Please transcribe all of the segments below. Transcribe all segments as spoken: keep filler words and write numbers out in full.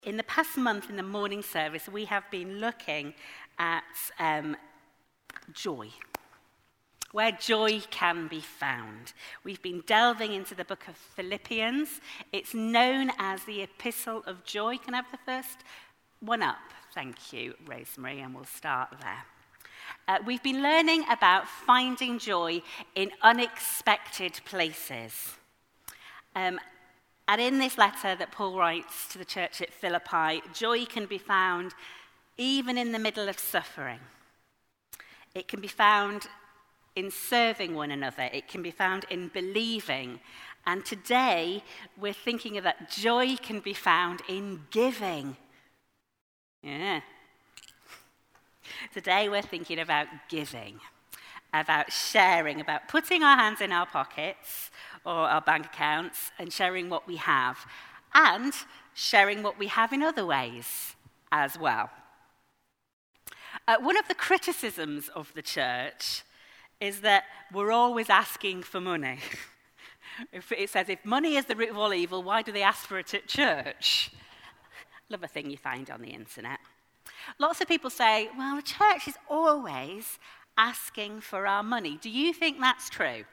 In the past month in the morning service, we have been looking at um, joy, where joy can be found. We've been delving into the book of Philippians. It's known as the Epistle of Joy. Can I have the first one up? Thank you, Rosemary, and we'll start there. Uh, we've been learning about finding joy in unexpected places. Um, And in this letter that Paul writes to the church at Philippi, joy can be found even in the middle of suffering. It can be found in serving one another. It can be found in believing. And today, we're thinking that joy can be found in giving. Yeah. Today, we're thinking about giving, about sharing, about putting our hands in our pockets or our bank accounts and sharing what we have, and sharing what we have in other ways as well. Uh, one of the criticisms of the church is that we're always asking for money. If it says, if money is the root of all evil, why do they ask for it at church? Love a thing you find on the internet. Lots of people say, well, the church is always asking for our money. Do you think that's true?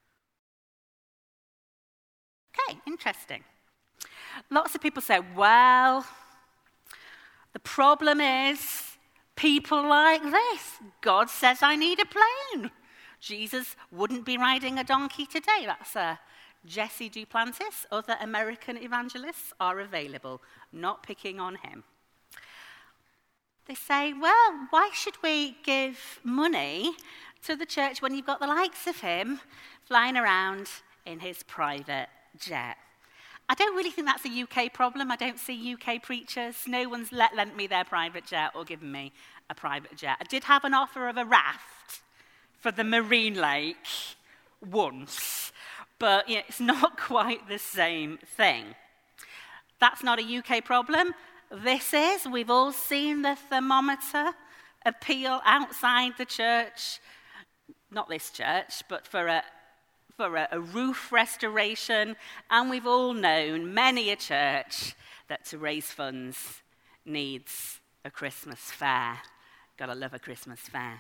Okay, interesting. Lots of people say, well, the problem is people like this. God says I need a plane. Jesus wouldn't be riding a donkey today. That's a Jesse Duplantis. Other American evangelists are available, not picking on him. They say, well, why should we give money to the church when you've got the likes of him flying around in his private jet? I don't really think that's a U K problem. I don't see U K preachers. No one's let, lent me their private jet or given me a private jet. I did have an offer of a raft for the Marine Lake once, but you know, it's not quite the same thing. That's not a U K problem. This is. We've all seen the thermometer appeal outside the church. Not this church, but for a for a, a roof restoration, and we've all known, many a church, that to raise funds needs a Christmas fair. Gotta love a Christmas fair.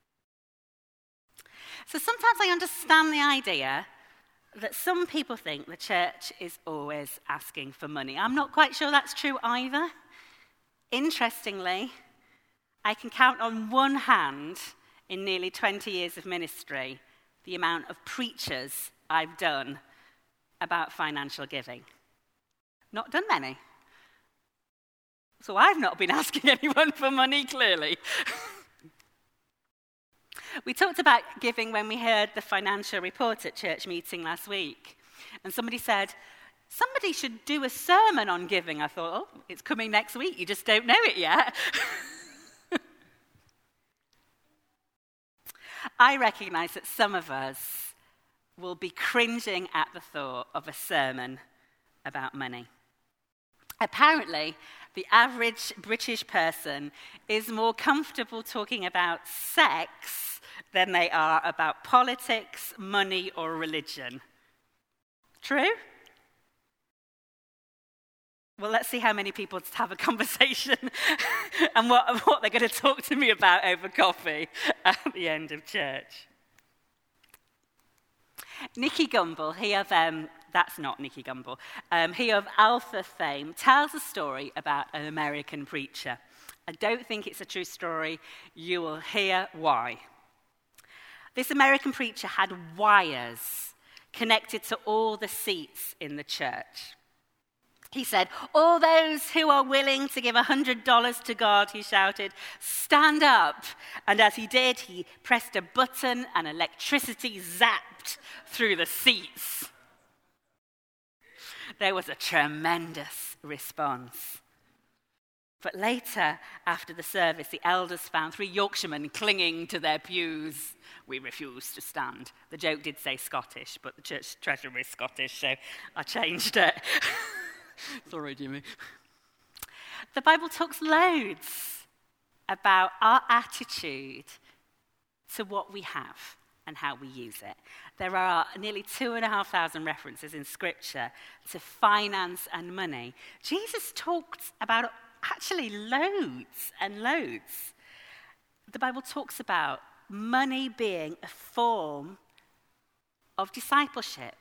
So sometimes I understand the idea that some people think the church is always asking for money. I'm not quite sure that's true either. Interestingly, I can count on one hand in nearly twenty years of ministry the amount of preachers I've done about financial giving. Not done many. So I've not been asking anyone for money, clearly. We talked about giving when we heard the financial report at church meeting last week. And somebody said, somebody should do a sermon on giving. I thought, oh, it's coming next week. You just don't know it yet. I recognize that some of us will be cringing at the thought of a sermon about money. Apparently, the average British person is more comfortable talking about sex than they are about politics, money, or religion. True? Well, let's see how many people have a conversation and what, what they're going to talk to me about over coffee at the end of church. Nicky Gumbel, he of, um, that's not Nicky Gumbel, um, he of Alpha fame, tells a story about an American preacher. I don't think it's a true story. You will hear why. This American preacher had wires connected to all the seats in the church. He said, all those who are willing to give one hundred dollars to God, he shouted, stand up. And as he did, he pressed a button and electricity zapped through the seats. There was a tremendous response. But later, after the service, the elders found three Yorkshiremen clinging to their pews. We refuse to stand. The joke did say Scottish, but the church treasurer is Scottish, so I changed it. Sorry, Jimmy. The Bible talks loads about our attitude to what we have, and how we use it. There are nearly two and a half thousand references in Scripture to finance and money. Jesus talked about actually loads and loads. The Bible talks about money being a form of discipleship.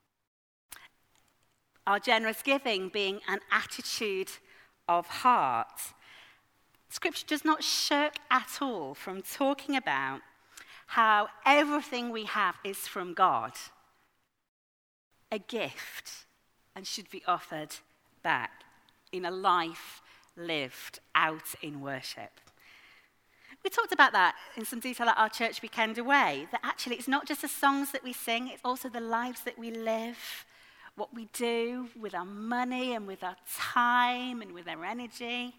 Our generous giving being an attitude of heart. Scripture does not shirk at all from talking about how everything we have is from God, a gift, and should be offered back in a life lived out in worship. We talked about that in some detail at our church weekend away, that actually it's not just the songs that we sing, it's also the lives that we live, what we do with our money and with our time and with our energy.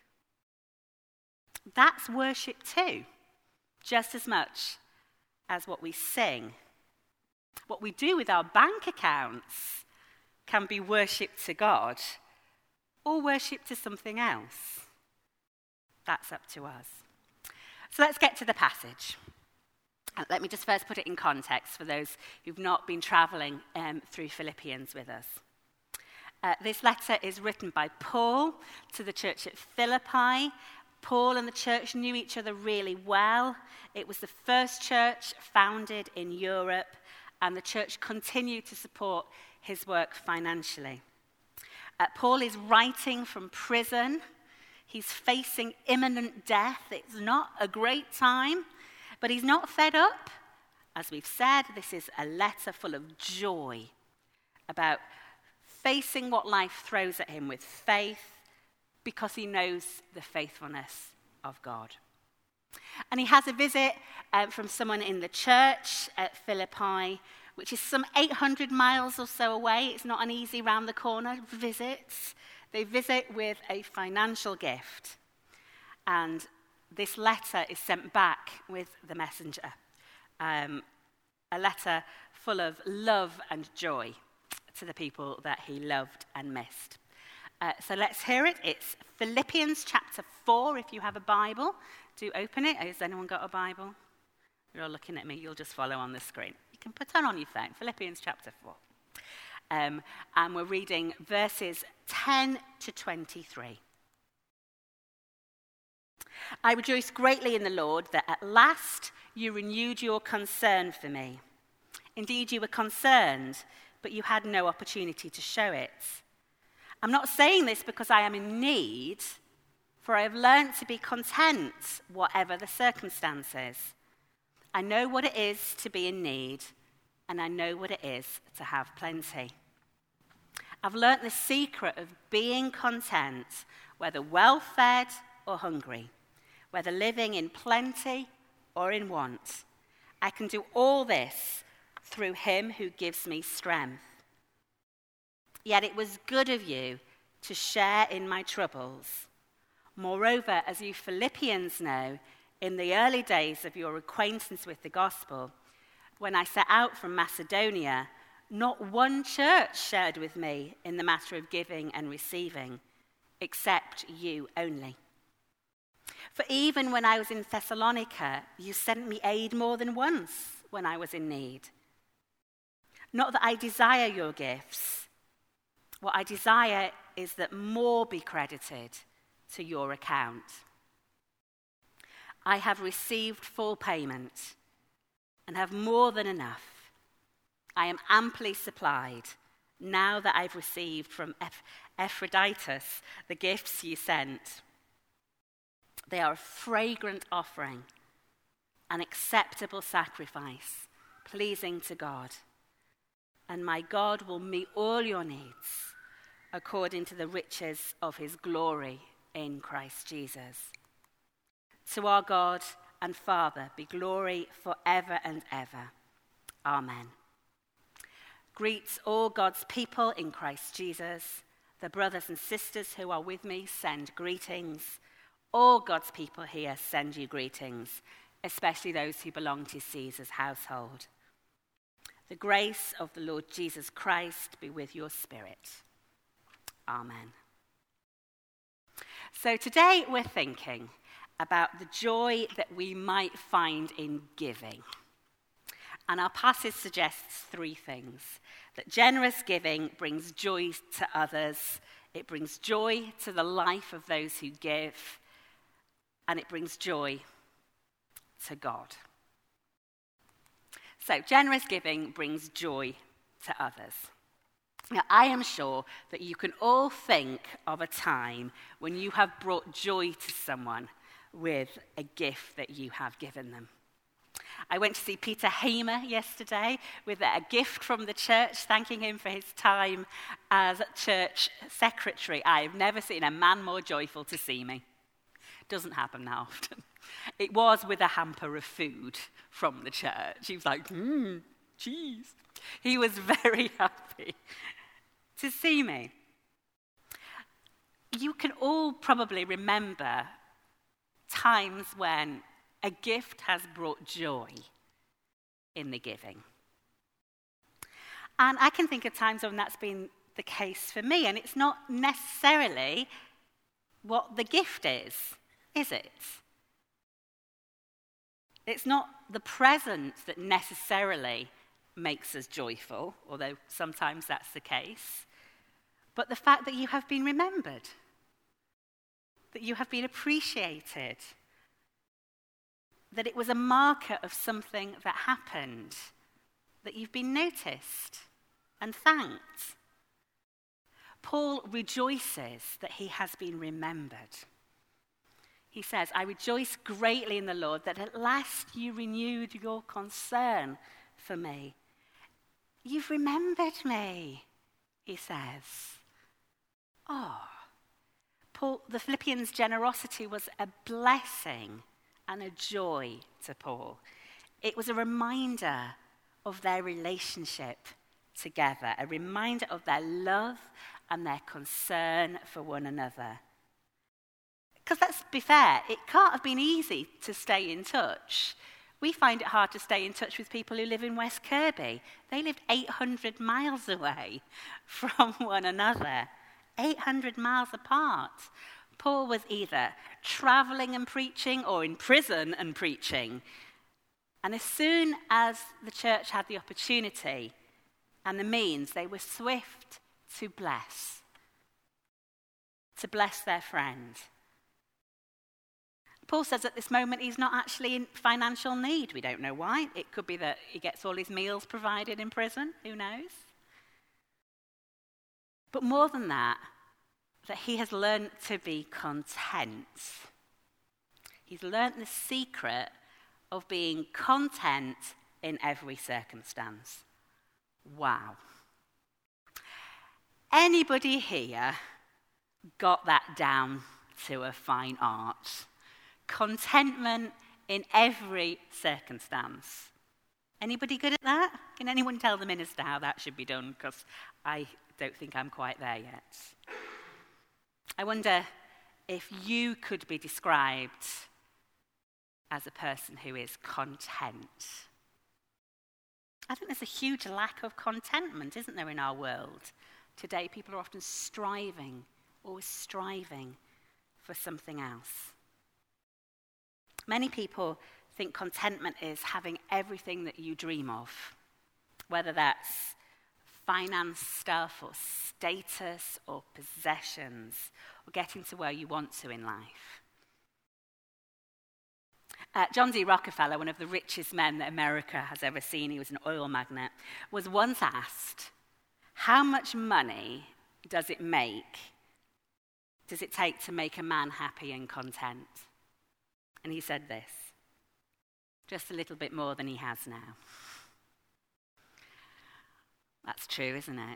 That's worship too, just as much as what we sing. What we do with our bank accounts can be worship to God or worship to something else. That's up to us. So let's get to the passage. And let me just first put it in context for those who've not been travelling um, through Philippians with us. Uh, this letter is written by Paul to the church at Philippi. Paul and the church knew each other really well. It was the first church founded in Europe, and the church continued to support his work financially. Uh, Paul is writing from prison. He's facing imminent death. It's not a great time, but he's not fed up. As we've said, this is a letter full of joy about facing what life throws at him with faith, because he knows the faithfulness of God. And he has a visit um, from someone in the church at Philippi, which is some eight hundred miles or so away. It's not an easy round the corner visit. They visit with a financial gift. And this letter is sent back with the messenger. Um, a letter full of love and joy to the people that he loved and missed. Uh, so let's hear it. It's Philippians chapter four. If you have a Bible, do open it. Has anyone got a Bible? You're all looking at me. You'll just follow on the screen. You can put on on your phone. Philippians chapter four. Um, and we're reading verses ten to twenty-three. I rejoice greatly in the Lord that at last you renewed your concern for me. Indeed, you were concerned, but you had no opportunity to show it. I'm not saying this because I am in need, for I have learned to be content, whatever the circumstances. I know what it is to be in need, and I know what it is to have plenty. I've learnt the secret of being content, whether well-fed or hungry, whether living in plenty or in want. I can do all this through him who gives me strength. Yet it was good of you to share in my troubles. Moreover, as you Philippians know, in the early days of your acquaintance with the gospel, when I set out from Macedonia, not one church shared with me in the matter of giving and receiving, except you only. For even when I was in Thessalonica, you sent me aid more than once when I was in need. Not that I desire your gifts. What I desire is that more be credited to your account. I have received full payment and have more than enough. I am amply supplied now that I've received from Eph- Epaphroditus the gifts you sent. They are a fragrant offering, an acceptable sacrifice, pleasing to God. And my God will meet all your needs according to the riches of his glory in Christ Jesus. To our God and Father be glory forever and ever. Amen. Greet all God's people in Christ Jesus. The brothers and sisters who are with me send greetings. All God's people here send you greetings, especially those who belong to Caesar's household. The grace of the Lord Jesus Christ be with your spirit. Amen. So today we're thinking about the joy that we might find in giving. And our passage suggests three things. That generous giving brings joy to others, it brings joy to the life of those who give, and it brings joy to God. So, generous giving brings joy to others. Now, I am sure that you can all think of a time when you have brought joy to someone with a gift that you have given them. I went to see Peter Hamer yesterday with a gift from the church, thanking him for his time as church secretary. I have never seen a man more joyful to see me. Doesn't happen that often. It was with a hamper of food from the church. He was like, mmm, cheese. He was very happy to see me. You can all probably remember times when a gift has brought joy in the giving. And I can think of times when that's been the case for me, and it's not necessarily what the gift is, is it? It's not the present that necessarily makes us joyful, although sometimes that's the case, but the fact that you have been remembered, that you have been appreciated, that it was a marker of something that happened, that you've been noticed and thanked. Paul rejoices that he has been remembered. He says, I rejoice greatly in the Lord that at last you renewed your concern for me. You've remembered me, he says. Oh, Paul, the Philippians' generosity was a blessing and a joy to Paul. It was a reminder of their relationship together, a reminder of their love and their concern for one another. Because let's be fair, it can't have been easy to stay in touch. We find it hard to stay in touch with people who live in West Kirby. They lived eight hundred miles away from one another, eight hundred miles apart. Paul was either traveling and preaching or in prison and preaching. And as soon as the church had the opportunity and the means, they were swift to bless, to bless their friend. Paul says at this moment he's not actually in financial need. We don't know why. It could be that he gets all his meals provided in prison. Who knows? But more than that, that he has learned to be content. He's learned the secret of being content in every circumstance. Wow. Anybody here got that down to a fine art? Contentment in every circumstance. Anybody good at that? Can anyone tell the minister how that should be done? Because I don't think I'm quite there yet. I wonder if you could be described as a person who is content. I think there's a huge lack of contentment, isn't there, in our world? Today, people are often striving, always striving for something else. Many people think contentment is having everything that you dream of, whether that's finance stuff or status or possessions or getting to where you want to in life. Uh, John D. Rockefeller, one of the richest men that America has ever seen, he was an oil magnate, was once asked, how much money does it make, does it take to make a man happy and content? And he said this, just a little bit more than he has now. That's true, isn't it?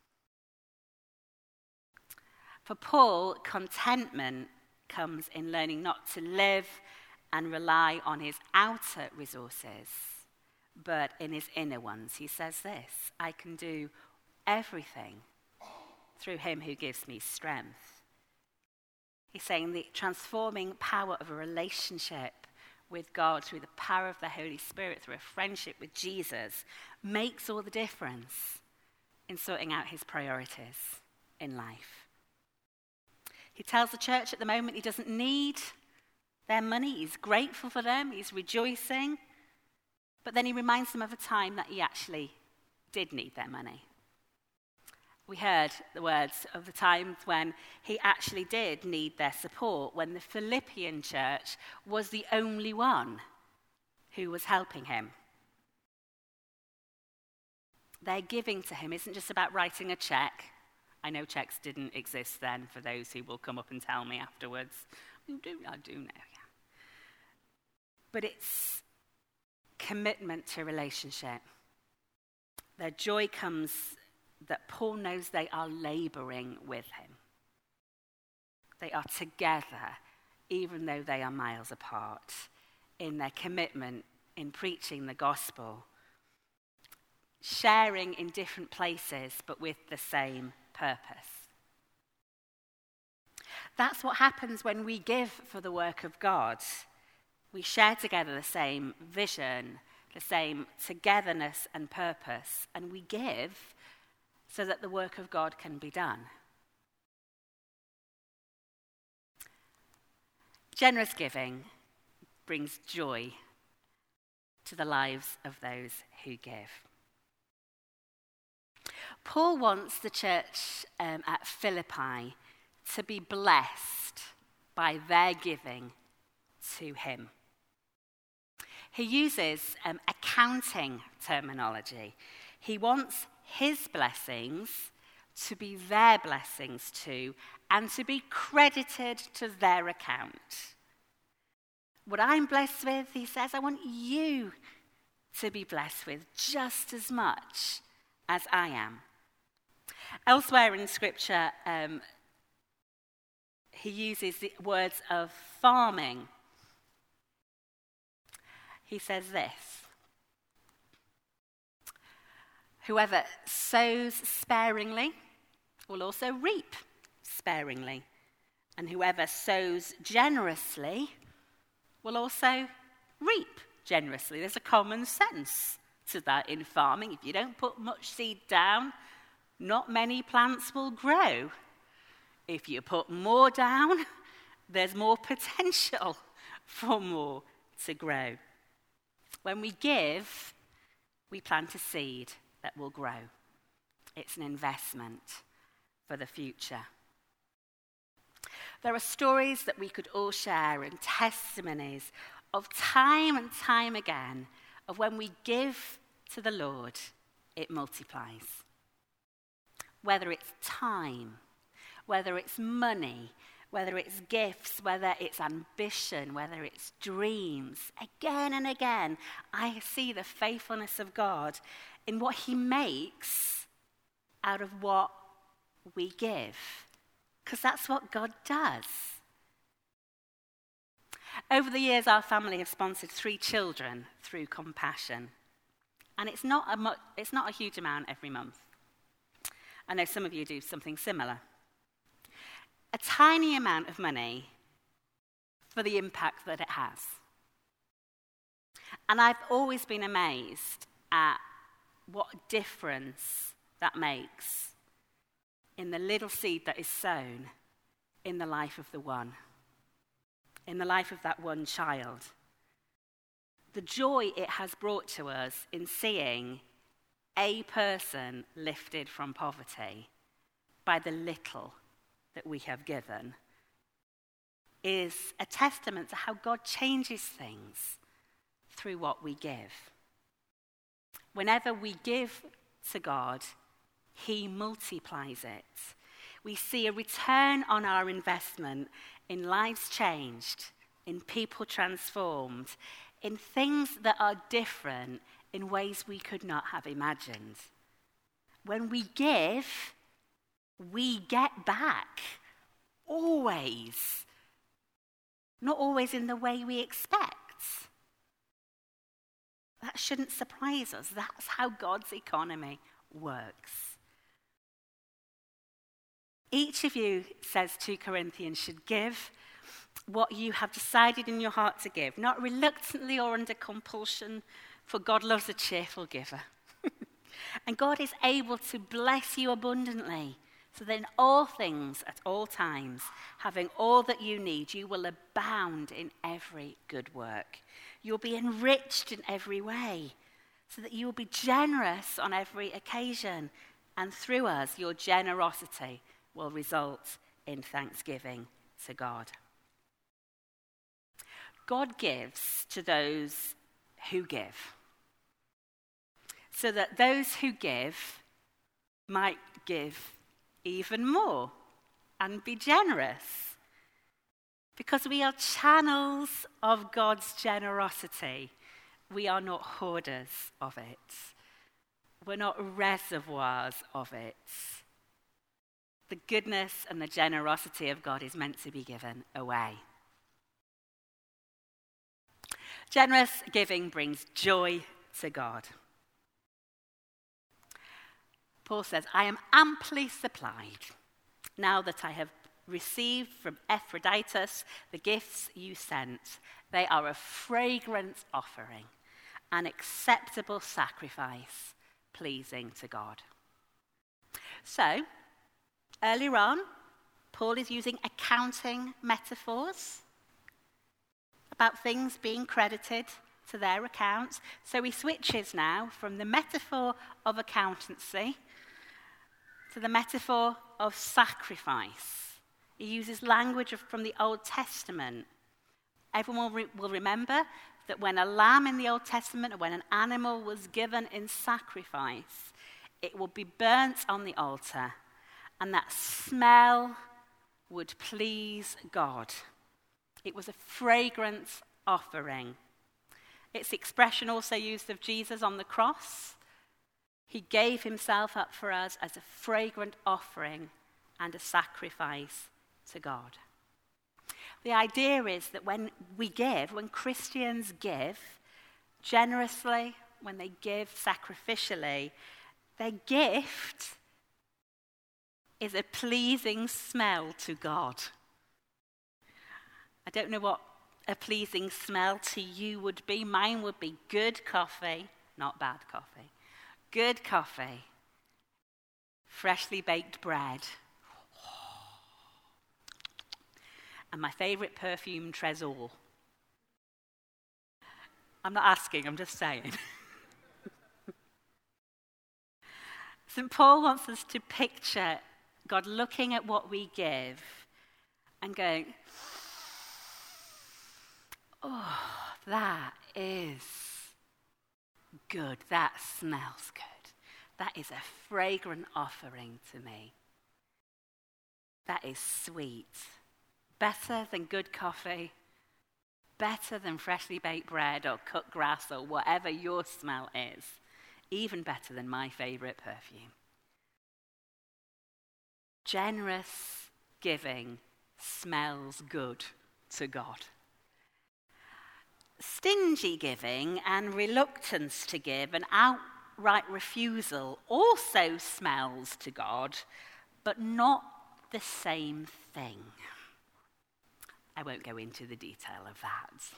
For Paul, contentment comes in learning not to live and rely on his outer resources, but in his inner ones. He says this, I can do everything through him who gives me strength. He's saying the transforming power of a relationship with God through the power of the Holy Spirit, through a friendship with Jesus, makes all the difference in sorting out his priorities in life. He tells the church at the moment he doesn't need their money. He's grateful for them. He's rejoicing. But then he reminds them of a time that he actually did need their money. We heard the words of the times when he actually did need their support, when the Philippian church was the only one who was helping him. Their giving to him isn't just about writing a check. I know checks didn't exist then, for those who will come up and tell me afterwards. I do, I do know, yeah. But it's commitment to relationship. Their joy comes that Paul knows they are laboring with him. They are together, even though they are miles apart, in their commitment in preaching the gospel, sharing in different places, but with the same purpose. That's what happens when we give for the work of God. We share together the same vision, the same togetherness and purpose, and we give so that the work of God can be done. Generous giving brings joy to the lives of those who give. Paul wants the church um, at Philippi to be blessed by their giving to him. He uses um, accounting terminology. He wants his blessings to be their blessings too, and to be credited to their account. What I'm blessed with, he says, I want you to be blessed with just as much as I am. Elsewhere in Scripture, um, he uses the words of farming. He says this: whoever sows sparingly will also reap sparingly, and whoever sows generously will also reap generously. There's a common sense to that in farming. If you don't put much seed down, not many plants will grow. If you put more down, there's more potential for more to grow. When we give, we plant a seed that will grow. It's an investment for the future. There are stories that we could all share and testimonies of time and time again of when we give to the Lord, it multiplies. Whether it's time, whether it's money, whether it's gifts, whether it's ambition, whether it's dreams, again and again, I see the faithfulness of God in what he makes out of what we give. Because that's what God does. Over the years, our family have sponsored three children through Compassion. And it's not a, mu- it's not a huge amount every month. I know some of you do something similar. A tiny amount of money for the impact that it has. And I've always been amazed at what difference that makes in the little seed that is sown in the life of the one, in the life of that one child. The joy it has brought to us in seeing a person lifted from poverty by the little that we have given is a testament to how God changes things through what we give. Whenever we give to God, he multiplies it. We see a return on our investment in lives changed, in people transformed, in things that are different in ways we could not have imagined. When we give, we get back. Always. Not always in the way we expect. That shouldn't surprise us. That's how God's economy works. Each of you, says Second Corinthians, should give what you have decided in your heart to give, not reluctantly or under compulsion, for God loves a cheerful giver. And God is able to bless you abundantly so that in all things, at all times, having all that you need, you will abound in every good work. You'll be enriched in every way, so that you will be generous on every occasion. And through us, your generosity will result in thanksgiving to God. God gives to those who give, so that those who give might give even more and be generous, because we are channels of God's generosity. We are not hoarders of it. We're not reservoirs of it. The goodness and the generosity of God is meant to be given away. Generous giving brings joy to God. Paul says, I am amply supplied now that I have received from Epaphroditus the gifts you sent. They are a fragrant offering, an acceptable sacrifice, pleasing to God. So, earlier on, Paul is using accounting metaphors about things being credited to their accounts. So he switches now from the metaphor of accountancy to the metaphor of sacrifice. He uses language from the Old Testament. Everyone will, re- will remember that when a lamb in the Old Testament, or when an animal was given in sacrifice, it would be burnt on the altar, and that smell would please God. It was a fragrant offering. It's the expression also used of Jesus on the cross. He gave himself up for us as a fragrant offering and a sacrifice to God. The idea is that when we give, when Christians give generously, when they give sacrificially, their gift is a pleasing smell to God. I don't know what a pleasing smell to you would be. Mine would be good coffee, not bad coffee. Good coffee, freshly baked bread, and my favourite perfume, Tresor. I'm not asking, I'm just saying. Saint Paul wants us to picture God looking at what we give and going, oh, that is good. That smells good. That is a fragrant offering to me. That is sweet. Better than good coffee. Better than freshly baked bread or cut grass or whatever your smell is. Even better than my favorite perfume. Generous giving smells good to God. Stingy giving and reluctance to give and outright refusal also smells to God, but not the same thing. I won't go into the detail of that.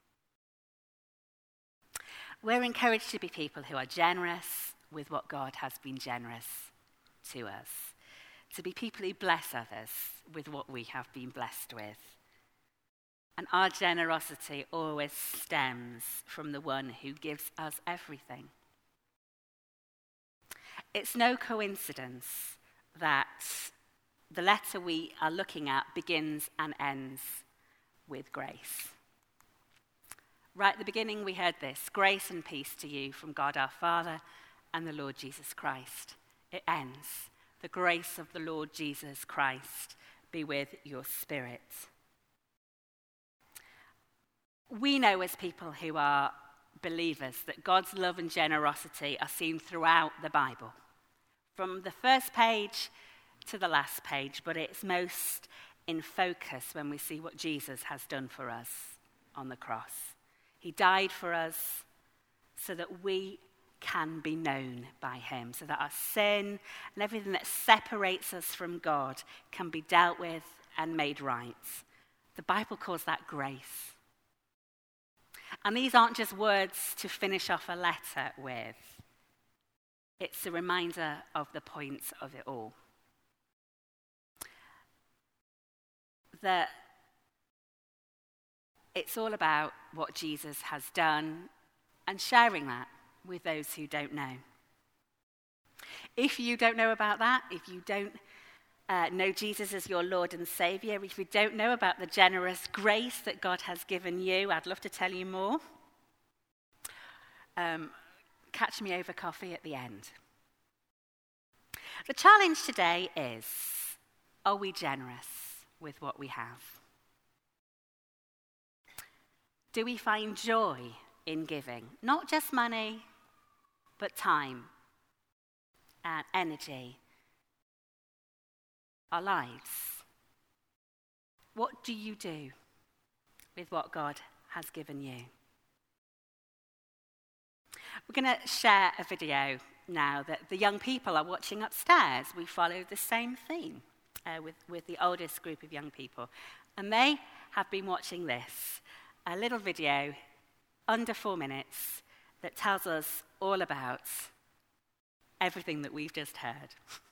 We're encouraged to be people who are generous with what God has been generous to us. To be people who bless others with what we have been blessed with. And our generosity always stems from the one who gives us everything. It's no coincidence that the letter we are looking at begins and ends with grace. Right at the beginning we heard this, grace and peace to you from God our Father and the Lord Jesus Christ. It ends, the grace of the Lord Jesus Christ be with your spirit. We know as people who are believers that God's love and generosity are seen throughout the Bible, from the first page to the last page, but it's most in focus when we see what Jesus has done for us on the cross. He died for us so that we can be known by him, so that our sin and everything that separates us from God can be dealt with and made right. The Bible calls that grace. And these aren't just words to finish off a letter with. It's a reminder of the point of it all. that it's all about what Jesus has done and sharing that with those who don't know. If you don't know about that, if you don't uh, know Jesus as your Lord and Saviour, if you don't know about the generous grace that God has given you, I'd love to tell you more. Um, catch me over coffee at the end. The challenge today is, are we generous with what we have? Do we find joy in giving? Not just money, but time and energy, our lives. What do you do with what God has given you? We're going to share a video now that the young people are watching upstairs. We follow the same theme uh, with, with the oldest group of young people. And they have been watching this, a little video under four minutes that tells us all about everything that we've just heard.